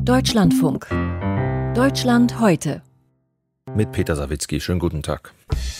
Deutschlandfunk. Deutschland heute. Mit Peter Sawicki. Schönen guten Tag.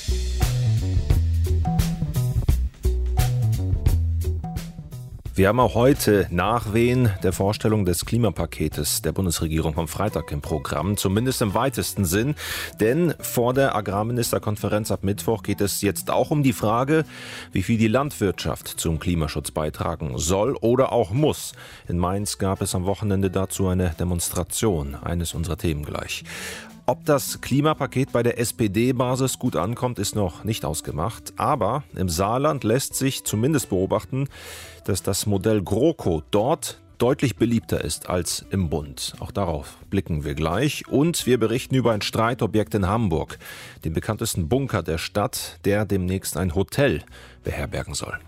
Wir haben auch heute Nachwehen der Vorstellung des Klimapaketes der Bundesregierung vom Freitag im Programm, zumindest im weitesten Sinn. Denn vor der Agrarministerkonferenz ab Mittwoch geht es jetzt auch um die Frage, wie viel die Landwirtschaft zum Klimaschutz beitragen soll oder auch muss. In Mainz gab es am Wochenende dazu eine Demonstration, eines unserer Themen gleich. Ob das Klimapaket bei der SPD-Basis gut ankommt, ist noch nicht ausgemacht. Aber im Saarland lässt sich zumindest beobachten, dass das Modell GroKo dort deutlich beliebter ist als im Bund. Auch darauf blicken wir gleich. Und wir berichten über ein Streitobjekt in Hamburg, den bekanntesten Bunker der Stadt, der demnächst ein Hotel beherbergen soll.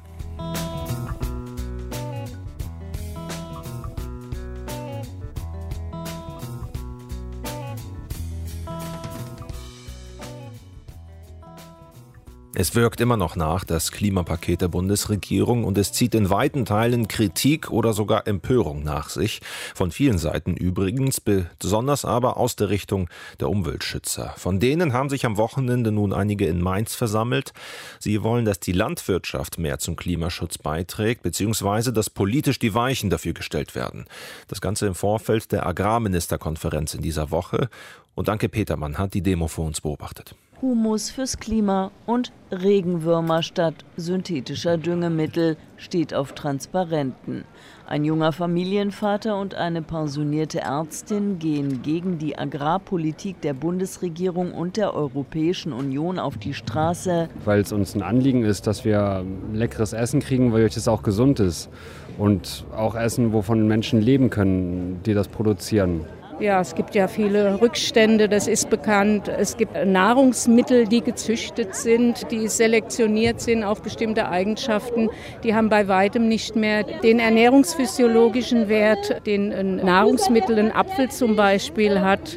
Es wirkt immer noch nach, das Klimapaket der Bundesregierung, und es zieht in weiten Teilen Kritik oder sogar Empörung nach sich. Von vielen Seiten übrigens, besonders aber aus der Richtung der Umweltschützer. Von denen haben sich am Wochenende nun einige in Mainz versammelt. Sie wollen, dass die Landwirtschaft mehr zum Klimaschutz beiträgt, beziehungsweise dass politisch die Weichen dafür gestellt werden. Das Ganze im Vorfeld der Agrarministerkonferenz in dieser Woche. Und Anke Petermann hat die Demo für uns beobachtet. Humus fürs Klima und Regenwürmer statt synthetischer Düngemittel steht auf Transparenten. Ein junger Familienvater und eine pensionierte Ärztin gehen gegen die Agrarpolitik der Bundesregierung und der Europäischen Union auf die Straße. Weil es uns ein Anliegen ist, dass wir leckeres Essen kriegen, weil es auch gesund ist. Und auch Essen, wovon Menschen leben können, die das produzieren. Ja, es gibt ja viele Rückstände, das ist bekannt. Es gibt Nahrungsmittel, die gezüchtet sind, die selektioniert sind auf bestimmte Eigenschaften. Die haben bei weitem nicht mehr den ernährungsphysiologischen Wert, den ein Nahrungsmittel, ein Apfel zum Beispiel hat,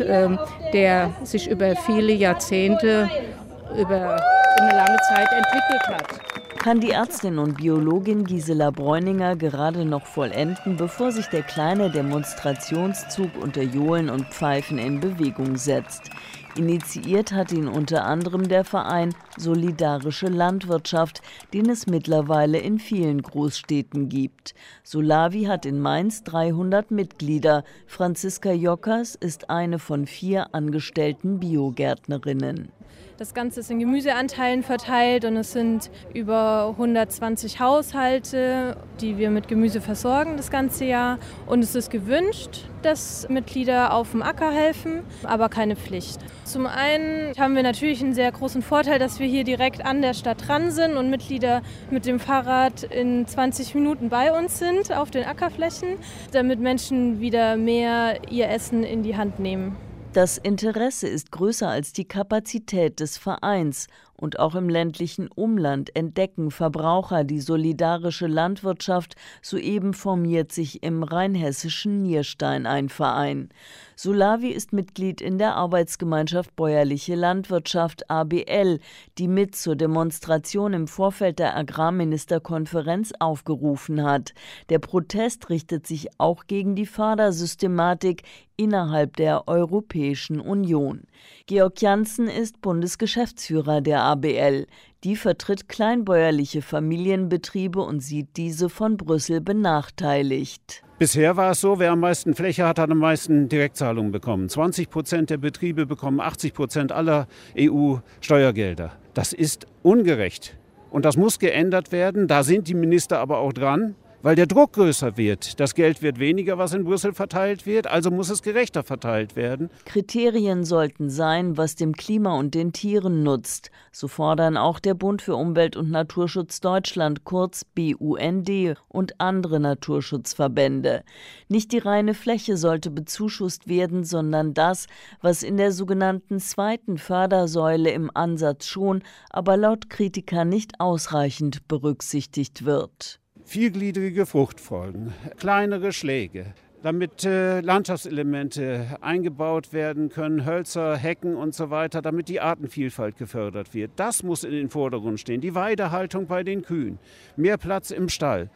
der sich über viele Jahrzehnte, über eine lange Zeit entwickelt hat. Kann die Ärztin und Biologin Gisela Bräuninger gerade noch vollenden, bevor sich der kleine Demonstrationszug unter Johlen und Pfeifen in Bewegung setzt. Initiiert hat ihn unter anderem der Verein Solidarische Landwirtschaft, den es mittlerweile in vielen Großstädten gibt. Solavi hat in Mainz 300 Mitglieder. Franziska Jockers ist eine von 4 angestellten Biogärtnerinnen. Das Ganze ist in Gemüseanteilen verteilt und es sind über 120 Haushalte, die wir mit Gemüse versorgen das ganze Jahr. Und es ist gewünscht, dass Mitglieder auf dem Acker helfen, aber keine Pflicht. Zum einen haben wir natürlich einen sehr großen Vorteil, dass wir hier direkt an der Stadt dran sind und Mitglieder mit dem Fahrrad in 20 Minuten bei uns sind auf den Ackerflächen, damit Menschen wieder mehr ihr Essen in die Hand nehmen. Das Interesse ist größer als die Kapazität des Vereins. Und auch im ländlichen Umland entdecken Verbraucher die solidarische Landwirtschaft. Soeben formiert sich im rheinhessischen Nierstein ein Verein. Solavi ist Mitglied in der Arbeitsgemeinschaft Bäuerliche Landwirtschaft ABL, die mit zur Demonstration im Vorfeld der Agrarministerkonferenz aufgerufen hat. Der Protest richtet sich auch gegen die Fördersystematik innerhalb der Europäischen Union. Georg Janssen ist Bundesgeschäftsführer der ABL. Die vertritt kleinbäuerliche Familienbetriebe und sieht diese von Brüssel benachteiligt. Bisher war es so, wer am meisten Fläche hat, hat am meisten Direktzahlungen bekommen. 20% der Betriebe bekommen 80% aller EU-Steuergelder. Das ist ungerecht und das muss geändert werden. Da sind die Minister aber auch dran, weil der Druck größer wird. Das Geld wird weniger, was in Brüssel verteilt wird, also muss es gerechter verteilt werden. Kriterien sollten sein, was dem Klima und den Tieren nutzt. So fordern auch der Bund für Umwelt und Naturschutz Deutschland, kurz BUND, und andere Naturschutzverbände. Nicht die reine Fläche sollte bezuschusst werden, sondern das, was in der sogenannten zweiten Fördersäule im Ansatz schon, aber laut Kritiker nicht ausreichend berücksichtigt wird. Vielgliedrige Fruchtfolgen, kleinere Schläge, damit Landschaftselemente eingebaut werden können, Hölzer, Hecken und so weiter, damit die Artenvielfalt gefördert wird. Das muss in den Vordergrund stehen. Die Weidehaltung bei den Kühen, mehr Platz im Stall.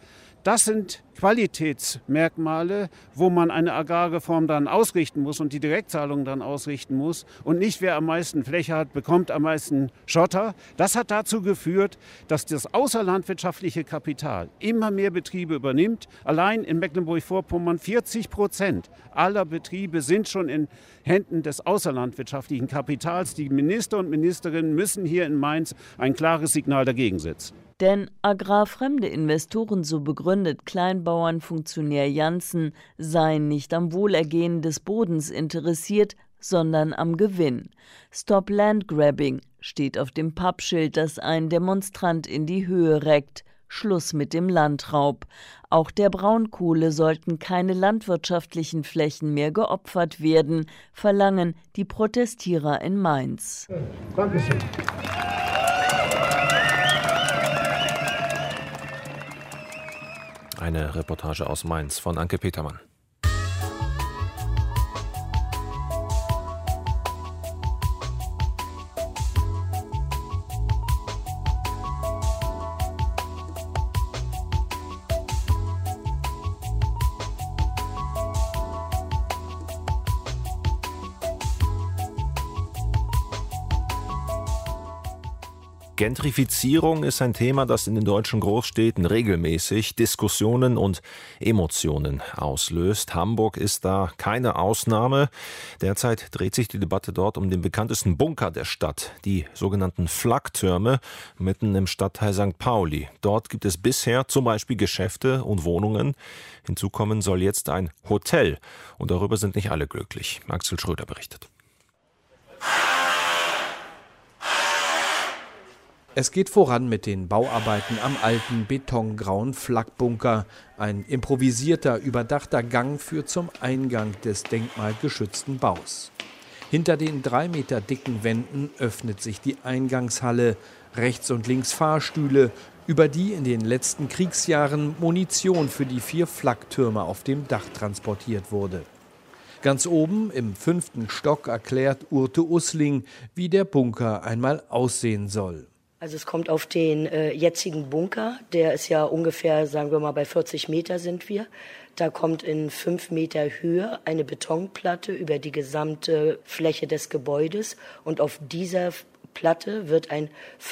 Das sind Qualitätsmerkmale, wo man eine Agrarreform dann ausrichten muss und die Direktzahlungen dann ausrichten muss. Und nicht wer am meisten Fläche hat, bekommt am meisten Schotter. Das hat dazu geführt, dass das außerlandwirtschaftliche Kapital immer mehr Betriebe übernimmt. Allein in Mecklenburg-Vorpommern 40% aller Betriebe sind schon in Händen des außerlandwirtschaftlichen Kapitals. Die Minister und Ministerinnen müssen hier in Mainz ein klares Signal dagegen setzen. Denn agrarfremde Investoren, so begründet Kleinbauernfunktionär Janssen, seien nicht am Wohlergehen des Bodens interessiert, sondern am Gewinn. Stop Land Grabbing steht auf dem Pappschild, das ein Demonstrant in die Höhe reckt. Schluss mit dem Landraub. Auch der Braunkohle sollten keine landwirtschaftlichen Flächen mehr geopfert werden, verlangen die Protestierer in Mainz. Dankeschön. Eine Reportage aus Mainz von Anke Petermann. Gentrifizierung ist ein Thema, das in den deutschen Großstädten regelmäßig Diskussionen und Emotionen auslöst. Hamburg ist da keine Ausnahme. Derzeit dreht sich die Debatte dort um den bekanntesten Bunker der Stadt, die sogenannten Flaktürme mitten im Stadtteil St. Pauli. Dort gibt es bisher zum Beispiel Geschäfte und Wohnungen. Hinzu kommen soll jetzt ein Hotel. Und darüber sind nicht alle glücklich. Axel Schröder berichtet. Es geht voran mit den Bauarbeiten am alten betongrauen Flakbunker. Ein improvisierter, überdachter Gang führt zum Eingang des denkmalgeschützten Baus. Hinter den 3 Meter dicken Wänden öffnet sich die Eingangshalle. Rechts und links Fahrstühle, über die in den letzten Kriegsjahren Munition für die 4 Flaktürme auf dem Dach transportiert wurde. Ganz oben im 5. Stock erklärt Urte Usling, wie der Bunker einmal aussehen soll. Also es kommt auf den jetzigen Bunker, der ist ja ungefähr, sagen wir mal, bei 40 Meter sind wir. Da kommt in 5 Meter Höhe eine Betonplatte über die gesamte Fläche des Gebäudes und auf dieser Platte wird ein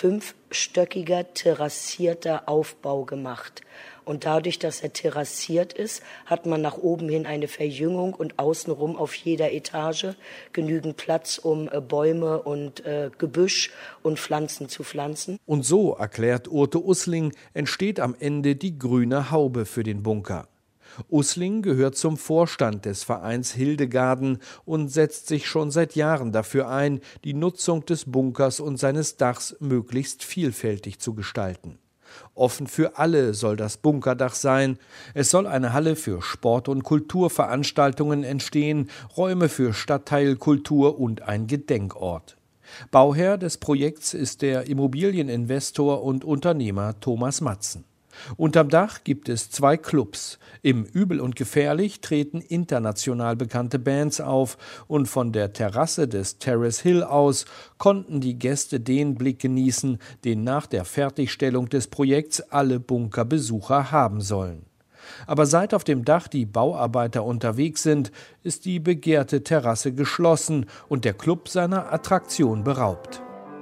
5-stöckiger terrassierter Aufbau gemacht. Und dadurch, dass er terrassiert ist, hat man nach oben hin eine Verjüngung und außenrum auf jeder Etage genügend Platz, um Bäume und Gebüsch und Pflanzen zu pflanzen. Und so, erklärt Urte Usling, entsteht am Ende die grüne Haube für den Bunker. Usling gehört zum Vorstand des Vereins Hildegarden und setzt sich schon seit Jahren dafür ein, die Nutzung des Bunkers und seines Dachs möglichst vielfältig zu gestalten. Offen für alle soll das Bunkerdach sein. Es soll eine Halle für Sport- und Kulturveranstaltungen entstehen, Räume für Stadtteilkultur und ein Gedenkort. Bauherr des Projekts ist der Immobilieninvestor und Unternehmer Thomas Matzen. Unterm Dach gibt es 2 Clubs. Im Übel und Gefährlich treten international bekannte Bands auf und von der Terrasse des Terrace Hill aus konnten die Gäste den Blick genießen, den nach der Fertigstellung des Projekts alle Bunkerbesucher haben sollen. Aber seit auf dem Dach die Bauarbeiter unterwegs sind, ist die begehrte Terrasse geschlossen und der Club seiner Attraktion beraubt.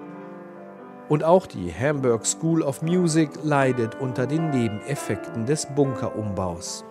Und auch die Hamburg School of Music leidet unter den Nebeneffekten des Bunkerumbaus.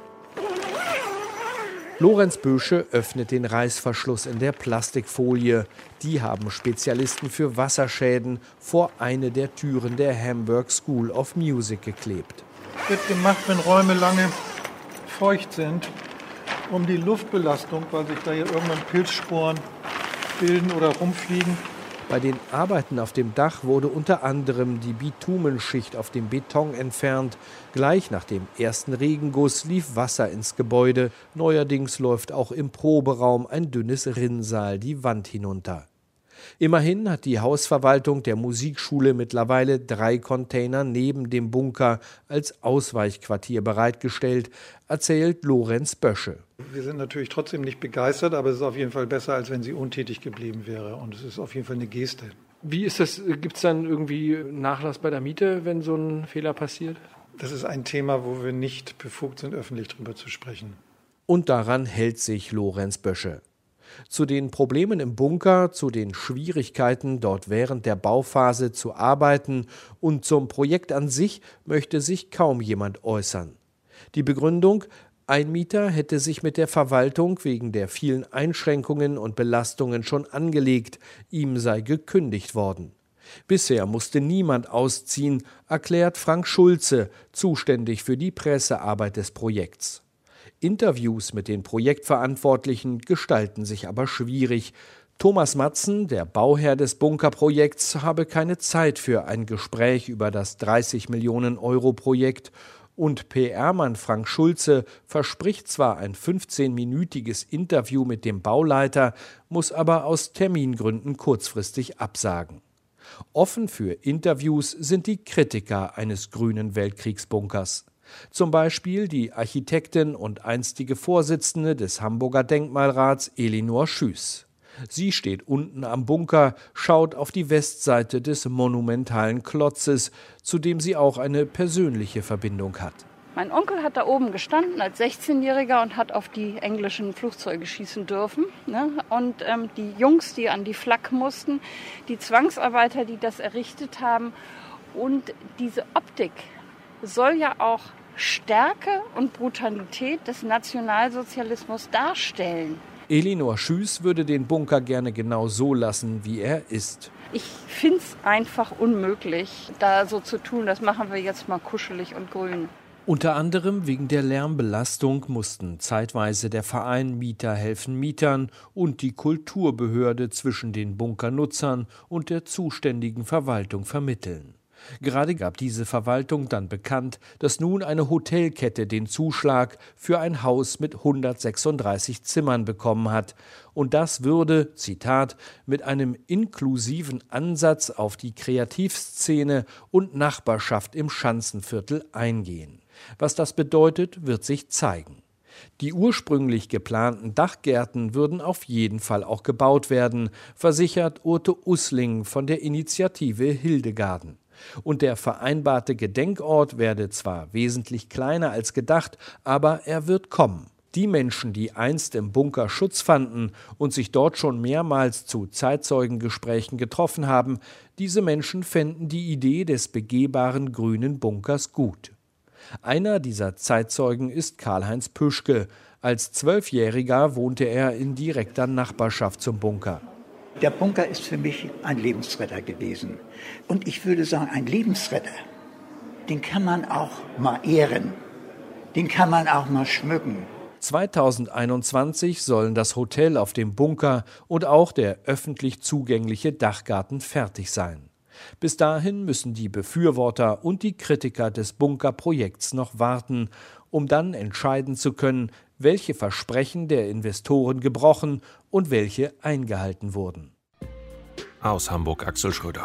Lorenz Bösche öffnet den Reißverschluss in der Plastikfolie. Die haben Spezialisten für Wasserschäden vor eine der Türen der Hamburg School of Music geklebt. Wird gemacht, wenn Räume lange feucht sind, um die Luftbelastung, weil sich da hier irgendwann Pilzsporen bilden oder rumfliegen. Bei den Arbeiten auf dem Dach wurde unter anderem die Bitumenschicht auf dem Beton entfernt. Gleich nach dem ersten Regenguss lief Wasser ins Gebäude. Neuerdings läuft auch im Proberaum ein dünnes Rinnsal die Wand hinunter. Immerhin hat die Hausverwaltung der Musikschule mittlerweile 3 Container neben dem Bunker als Ausweichquartier bereitgestellt, erzählt Lorenz Bösche. Wir sind natürlich trotzdem nicht begeistert, aber es ist auf jeden Fall besser, als wenn sie untätig geblieben wäre. Und es ist auf jeden Fall eine Geste. Wie ist das? Gibt es dann irgendwie Nachlass bei der Miete, wenn so ein Fehler passiert? Das ist ein Thema, wo wir nicht befugt sind, öffentlich darüber zu sprechen. Und daran hält sich Lorenz Bösche. Zu den Problemen im Bunker, zu den Schwierigkeiten, dort während der Bauphase zu arbeiten und zum Projekt an sich möchte sich kaum jemand äußern. Die Begründung: Ein Mieter hätte sich mit der Verwaltung wegen der vielen Einschränkungen und Belastungen schon angelegt, ihm sei gekündigt worden. Bisher musste niemand ausziehen, erklärt Frank Schulze, zuständig für die Pressearbeit des Projekts. Interviews mit den Projektverantwortlichen gestalten sich aber schwierig. Thomas Matzen, der Bauherr des Bunkerprojekts, habe keine Zeit für ein Gespräch über das 30 Millionen Euro Projekt. Und PR-Mann Frank Schulze verspricht zwar ein 15-minütiges Interview mit dem Bauleiter, muss aber aus Termingründen kurzfristig absagen. Offen für Interviews sind die Kritiker eines grünen Weltkriegsbunkers. Zum Beispiel die Architektin und einstige Vorsitzende des Hamburger Denkmalrats Elinor Schüß. Sie steht unten am Bunker, schaut auf die Westseite des monumentalen Klotzes, zu dem sie auch eine persönliche Verbindung hat. Mein Onkel hat da oben gestanden als 16-Jähriger und hat auf die englischen Flugzeuge schießen dürfen. Und die Jungs, die an die Flak mussten, die Zwangsarbeiter, die das errichtet haben. Und diese Optik soll ja auch Stärke und Brutalität des Nationalsozialismus darstellen. Elinor Schüß würde den Bunker gerne genau so lassen, wie er ist. Ich finde es einfach unmöglich, da so zu tun, das machen wir jetzt mal kuschelig und grün. Unter anderem wegen der Lärmbelastung mussten zeitweise der Verein Mieter helfen Mietern und die Kulturbehörde zwischen den Bunkernutzern und der zuständigen Verwaltung vermitteln. Gerade gab diese Verwaltung dann bekannt, dass nun eine Hotelkette den Zuschlag für ein Haus mit 136 Zimmern bekommen hat. Und das würde, Zitat, mit einem inklusiven Ansatz auf die Kreativszene und Nachbarschaft im Schanzenviertel eingehen. Was das bedeutet, wird sich zeigen. Die ursprünglich geplanten Dachgärten würden auf jeden Fall auch gebaut werden, versichert Urte Usling von der Initiative Hildegarden. Und der vereinbarte Gedenkort werde zwar wesentlich kleiner als gedacht, aber er wird kommen. Die Menschen, die einst im Bunker Schutz fanden und sich dort schon mehrmals zu Zeitzeugengesprächen getroffen haben, diese Menschen fänden die Idee des begehbaren grünen Bunkers gut. Einer dieser Zeitzeugen ist Karl-Heinz Püschke. Als 12-Jähriger wohnte er in direkter Nachbarschaft zum Bunker. Der Bunker ist für mich ein Lebensretter gewesen. Und ich würde sagen, ein Lebensretter, den kann man auch mal ehren. Den kann man auch mal schmücken. 2021 sollen das Hotel auf dem Bunker und auch der öffentlich zugängliche Dachgarten fertig sein. Bis dahin müssen die Befürworter und die Kritiker des Bunkerprojekts noch warten, um dann entscheiden zu können, welche Versprechen der Investoren gebrochen und welche eingehalten wurden. Aus Hamburg Axel Schröder.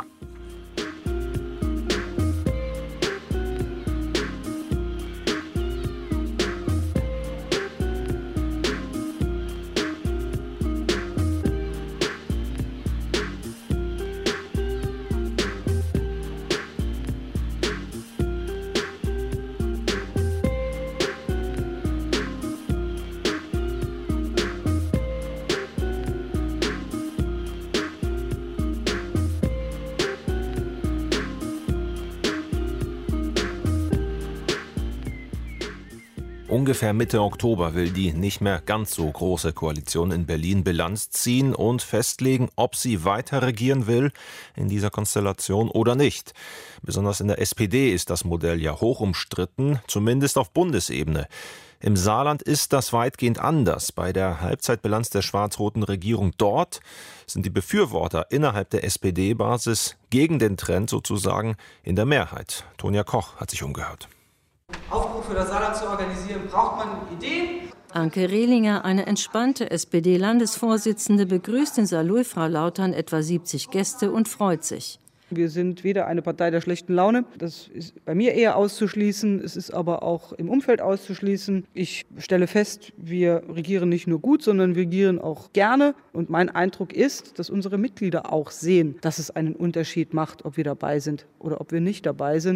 Ungefähr Mitte Oktober will die nicht mehr ganz so große Koalition in Berlin Bilanz ziehen und festlegen, ob sie weiter regieren will in dieser Konstellation oder nicht. Besonders in der SPD ist das Modell ja hoch umstritten, zumindest auf Bundesebene. Im Saarland ist das weitgehend anders. Bei der Halbzeitbilanz der schwarz-roten Regierung dort sind die Befürworter innerhalb der SPD-Basis gegen den Trend sozusagen in der Mehrheit. Tonja Koch hat sich umgehört. Aufruf für das Saarland zu organisieren, braucht man Ideen? Anke Rehlinger, eine entspannte SPD-Landesvorsitzende, begrüßt in Saarlouis Frau Lautern etwa 70 Gäste und freut sich. Wir sind weder eine Partei der schlechten Laune, das ist bei mir eher auszuschließen, es ist aber auch im Umfeld auszuschließen. Ich stelle fest, wir regieren nicht nur gut, sondern wir regieren auch gerne. Und mein Eindruck ist, dass unsere Mitglieder auch sehen, dass es einen Unterschied macht, ob wir dabei sind oder ob wir nicht dabei sind.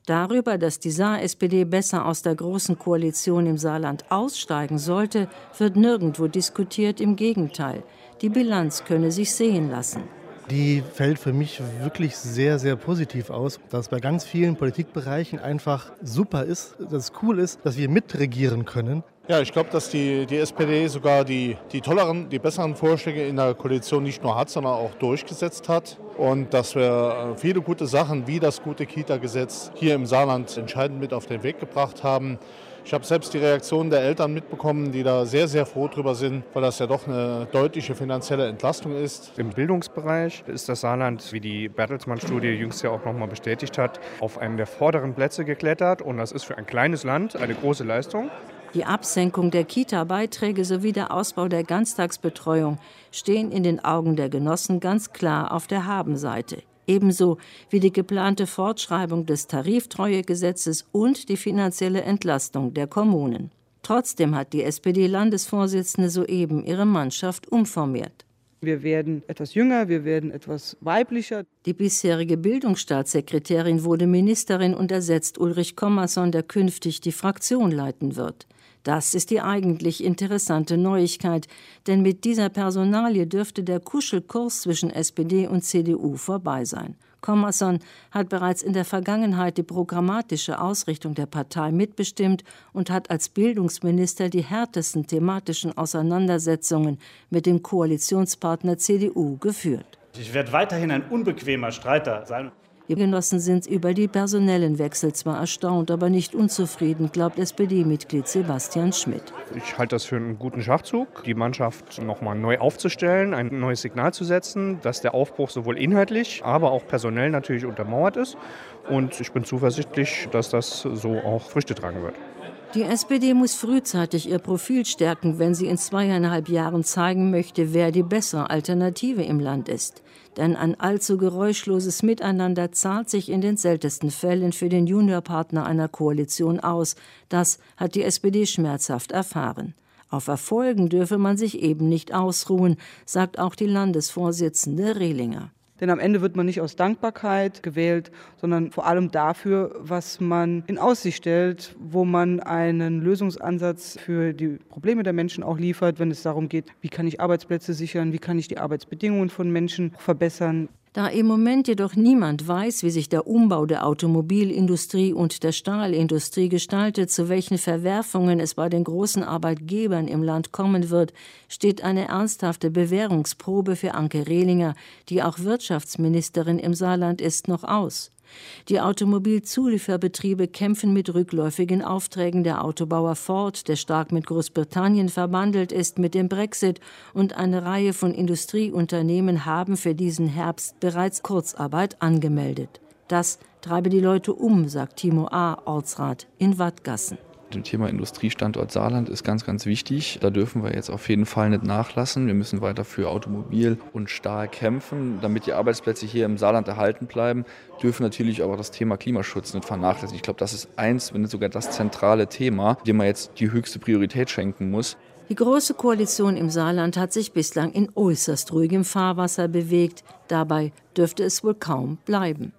Darüber, dass die Saar-SPD besser aus der Großen Koalition im Saarland aussteigen sollte, wird nirgendwo diskutiert, im Gegenteil. Die Bilanz könne sich sehen lassen. Die fällt für mich wirklich sehr, sehr positiv aus, dass bei ganz vielen Politikbereichen einfach super ist, dass es cool ist, dass wir mitregieren können. Ja, ich glaube, dass die SPD sogar die tolleren, die besseren Vorschläge in der Koalition nicht nur hat, sondern auch durchgesetzt hat. Und dass wir viele gute Sachen wie das gute Kita-Gesetz hier im Saarland entscheidend mit auf den Weg gebracht haben. Ich habe selbst die Reaktion der Eltern mitbekommen, die da sehr, sehr froh drüber sind, weil das ja doch eine deutliche finanzielle Entlastung ist. Im Bildungsbereich ist das Saarland, wie die Bertelsmann-Studie jüngst ja auch nochmal bestätigt hat, auf einen der vorderen Plätze geklettert. Und das ist für ein kleines Land eine große Leistung. Die Absenkung der Kita-Beiträge sowie der Ausbau der Ganztagsbetreuung stehen in den Augen der Genossen ganz klar auf der Habenseite. Ebenso wie die geplante Fortschreibung des Tariftreuegesetzes und die finanzielle Entlastung der Kommunen. Trotzdem hat die SPD-Landesvorsitzende soeben ihre Mannschaft umformiert. Wir werden etwas jünger, wir werden etwas weiblicher. Die bisherige Bildungsstaatssekretärin wurde Ministerin und ersetzt Ulrich Kommerson, der künftig die Fraktion leiten wird. Das ist die eigentlich interessante Neuigkeit, denn mit dieser Personalie dürfte der Kuschelkurs zwischen SPD und CDU vorbei sein. Kommerson hat bereits in der Vergangenheit die programmatische Ausrichtung der Partei mitbestimmt und hat als Bildungsminister die härtesten thematischen Auseinandersetzungen mit dem Koalitionspartner CDU geführt. Ich werde weiterhin ein unbequemer Streiter sein. Die Genossen sind über die personellen Wechsel zwar erstaunt, aber nicht unzufrieden, glaubt SPD-Mitglied Sebastian Schmidt. Ich halte das für einen guten Schachzug, die Mannschaft nochmal neu aufzustellen, ein neues Signal zu setzen, dass der Aufbruch sowohl inhaltlich, aber auch personell natürlich untermauert ist. Und ich bin zuversichtlich, dass das so auch Früchte tragen wird. Die SPD muss frühzeitig ihr Profil stärken, wenn sie in 2,5 Jahren zeigen möchte, wer die bessere Alternative im Land ist. Denn ein allzu geräuschloses Miteinander zahlt sich in den seltensten Fällen für den Juniorpartner einer Koalition aus. Das hat die SPD schmerzhaft erfahren. Auf Erfolgen dürfe man sich eben nicht ausruhen, sagt auch die Landesvorsitzende Rehlinger. Denn am Ende wird man nicht aus Dankbarkeit gewählt, sondern vor allem dafür, was man in Aussicht stellt, wo man einen Lösungsansatz für die Probleme der Menschen auch liefert, wenn es darum geht, wie kann ich Arbeitsplätze sichern, wie kann ich die Arbeitsbedingungen von Menschen verbessern. Da im Moment jedoch niemand weiß, wie sich der Umbau der Automobilindustrie und der Stahlindustrie gestaltet, zu welchen Verwerfungen es bei den großen Arbeitgebern im Land kommen wird, steht eine ernsthafte Bewährungsprobe für Anke Rehlinger, die auch Wirtschaftsministerin im Saarland ist, noch aus. Die Automobilzulieferbetriebe kämpfen mit rückläufigen Aufträgen. Der Autobauer Ford, der stark mit Großbritannien verbandelt ist, mit dem Brexit, und eine Reihe von Industrieunternehmen haben für diesen Herbst bereits Kurzarbeit angemeldet. Das treibe die Leute um, sagt Timo A., Ortsrat in Wadgassen. Das Thema Industriestandort Saarland ist ganz, ganz wichtig. Da dürfen wir jetzt auf jeden Fall nicht nachlassen. Wir müssen weiter für Automobil und Stahl kämpfen, damit die Arbeitsplätze hier im Saarland erhalten bleiben. Dürfen natürlich aber das Thema Klimaschutz nicht vernachlässigen. Ich glaube, das ist eins, wenn nicht sogar das zentrale Thema, dem man jetzt die höchste Priorität schenken muss. Die Große Koalition im Saarland hat sich bislang in äußerst ruhigem Fahrwasser bewegt. Dabei dürfte es wohl kaum bleiben.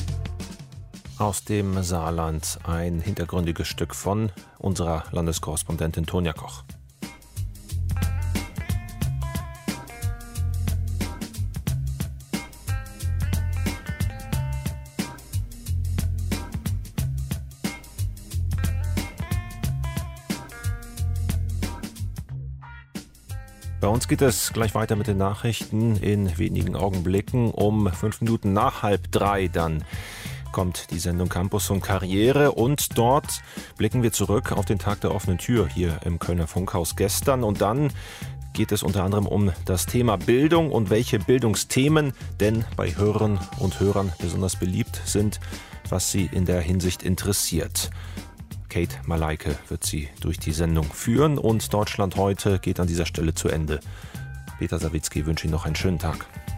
Aus dem Saarland ein hintergründiges Stück von unserer Landeskorrespondentin Tonja Koch. Bei uns geht es gleich weiter mit den Nachrichten in wenigen Augenblicken. Um 5 Minuten nach 2:30 dann kommt die Sendung Campus und Karriere, und dort blicken wir zurück auf den Tag der offenen Tür hier im Kölner Funkhaus gestern, und dann geht es unter anderem um das Thema Bildung und welche Bildungsthemen denn bei Hörerinnen und Hörern besonders beliebt sind, was sie in der Hinsicht interessiert. Kate Malaike wird sie durch die Sendung führen, und Deutschland heute geht an dieser Stelle zu Ende. Peter Sawicki wünscht Ihnen noch einen schönen Tag.